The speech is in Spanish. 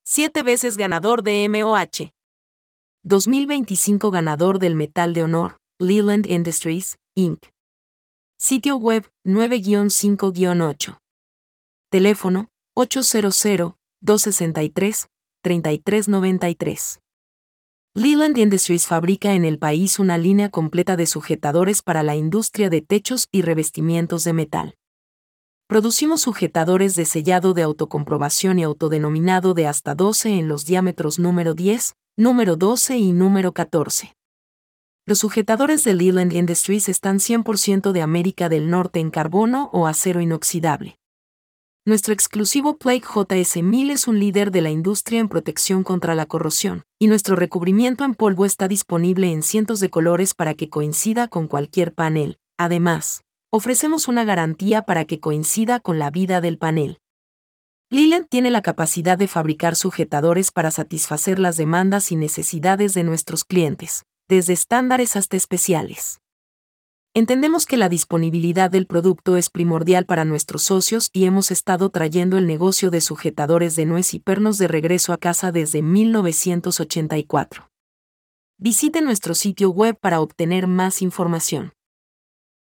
7 veces ganador de MOH. 2025 ganador del Metal de Honor, Leland Industries, Inc. Sitio web 9-5-8. Teléfono 800-263-3393. Leland Industries fabrica en el país una línea completa de sujetadores para la industria de techos y revestimientos de metal. Producimos sujetadores de sellado de autocomprobación y autodenominado de hasta 12 en los diámetros número 10, número 12 y número 14. Los sujetadores de Leland Industries están 100% de América del Norte en carbono o acero inoxidable. Nuestro exclusivo Plate JS1000 es un líder de la industria en protección contra la corrosión, y nuestro recubrimiento en polvo está disponible en cientos de colores para que coincida con cualquier panel. Además, ofrecemos una garantía para que coincida con la vida del panel. Leland tiene la capacidad de fabricar sujetadores para satisfacer las demandas y necesidades de nuestros clientes, desde estándares hasta especiales. Entendemos que la disponibilidad del producto es primordial para nuestros socios y hemos estado trayendo el negocio de sujetadores de nuez y pernos de regreso a casa desde 1984. Visite nuestro sitio web para obtener más información.